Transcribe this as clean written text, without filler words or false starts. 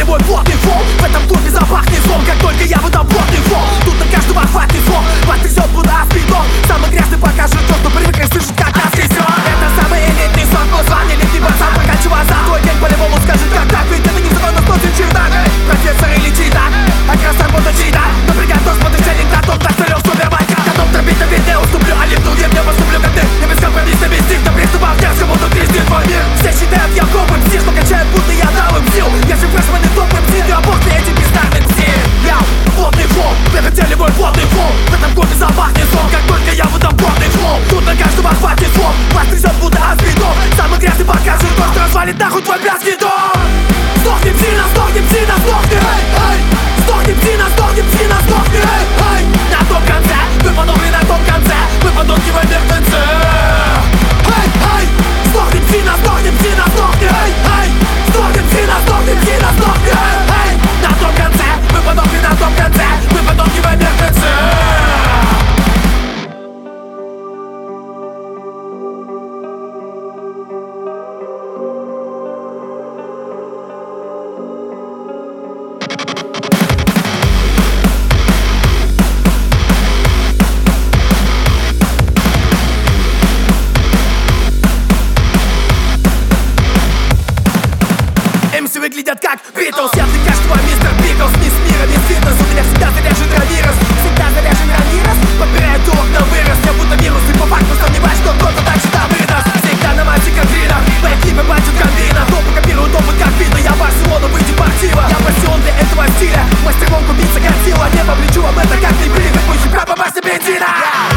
мой плотный фон. В этом клубе запахнет злом, как только я выдам плотный фон. Тут на каждого хватит слов, вас трясет будто аспидон. Самый грязный покажет то, что привыкли слышать как аскезион. Это самый элитный сон, но звание летний пацан прокачивая за твой день по-любому скажет как так. Ведь это незаконно сносит чердак. Профессор или чита, как раз работа чита. Но приготовь смотришь Ленинград, он так столёк супербайка. Готов тропить, но ведь не уступлю, а липну, где мне поступлю, как ты. Не бескомпромиссно, без них, но приступав дерзко, будто крестит твой мир. Все считают, я копом псих, но качают, будто я дал им сил. Я же фрешмен и топ МС, ты обоссный этим бездарным псих. Я плотный флоу, вы хотели мой плотный флоу. В этом клубе запахнет сон, как только я выдам плотный флоу. Тут на каждого хватит слов, вас трясет, будто аспидон. Самый грязный покажет то, что развалит нахуй твой блядский дом. Сдохни, псина, сдохни, псина, сдохни, эй, эй. Сдохни, псина, сдохни, псина, сдохни, эй, эй. На том конце, вы подохли на том конце, вы подохли в мертвецы. Эй, эй. Сдохни, псина, сдохни, псина, сдохни, эй, эй. Сдохни, псина, сдохни, псина, сдохни, эй, эй. На том конце, вы подохли на том конце, вы подохли в мертвецы. МС выглядят как Битлз. Я ты каждого мистер Пиклз. Не с мира, не с фитнес. У меня всегда заряжен равирус. Всегда заряжен равирус. Подбирает урок на вырос. Я будто вирус. И по факту сомневаюсь, что кто-то так же там вырос. Всегда на массе контринах. Мои клипы бачат комбина. Топы копируют опыт как видно. Я Барселона, выйди партива. Я пассион для этого стиля. Мастером купиться Годзилла. Не поплечу вам это как не привык. Мой хип-хап по массе бензина.